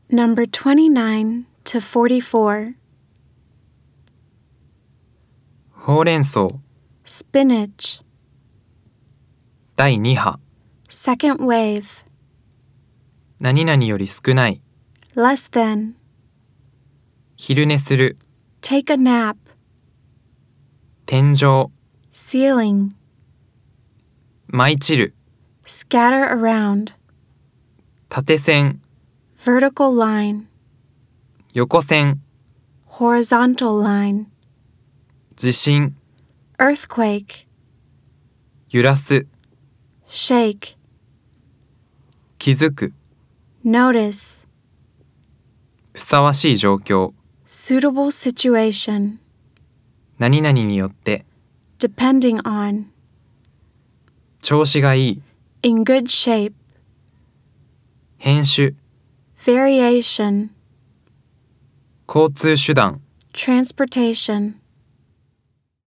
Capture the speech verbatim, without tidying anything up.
Number twenty-nine to forty-four. ほうれん草 Spinach. だいに波 Second wave. 何々より少ない Less than. 昼寝する Take a nap. 天井 Ceiling. 舞い散る Scatter around. 縦線 Vertical line. 横線 Horizontal line. 地震 Earthquake. 揺らす Shake. 気づく Notice. ふさわしい状況 Suitable situation. 何々によって Depending on. 調子がいい In good shape. 変種 Variation. 交通手段 Transportation.